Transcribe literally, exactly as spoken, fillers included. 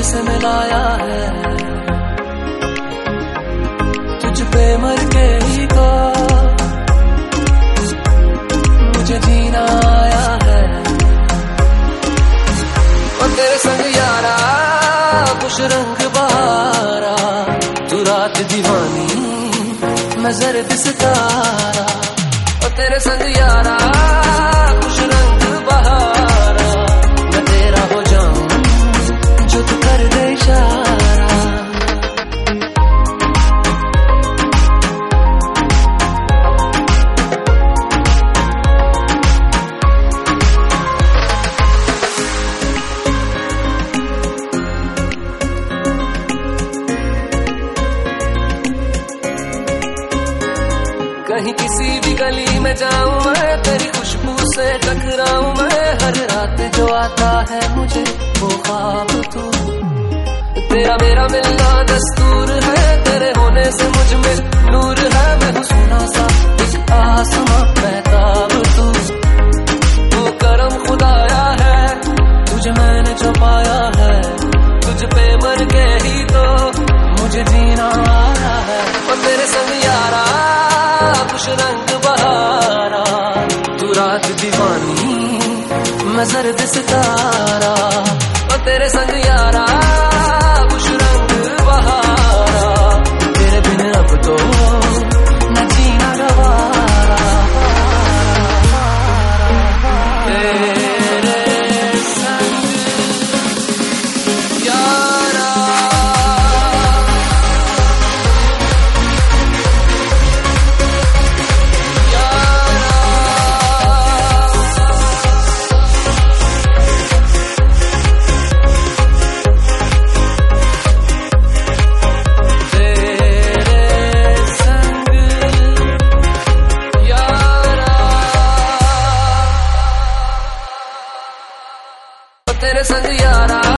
से मिलाया है, तुझ पे मर के ही तो मुझे जीना आया है। और तेरे संग यारा कुछ रंग बहारा, तू रात दीवानी मैं जर्द सितारा। और तेरे संग यारा कुछ रंग बहारा, मैं तेरा हो जाऊं जो तू कर दे इशारा। कहीं किसी भी गली में जाऊं मैं, तेरी खुशबू से टकराऊं मैं। हर रात जो आता है मुझे वो ख्वाब तू, तेरा मेरा मिलना दस्तूर है। तेरे होने से मुझ में नूर है, मैं हूँ सोना सा एक आसमां महताब तू। तू करम खुदाया है, तुझे मैंने जो पाया है, तुझ पे मर के ही तो मुझे जीना आया है। और तेरे संग यारा कुछ रंग बहारा, तू रात दीवानी मैं जर्द सितारा। और तेरे संग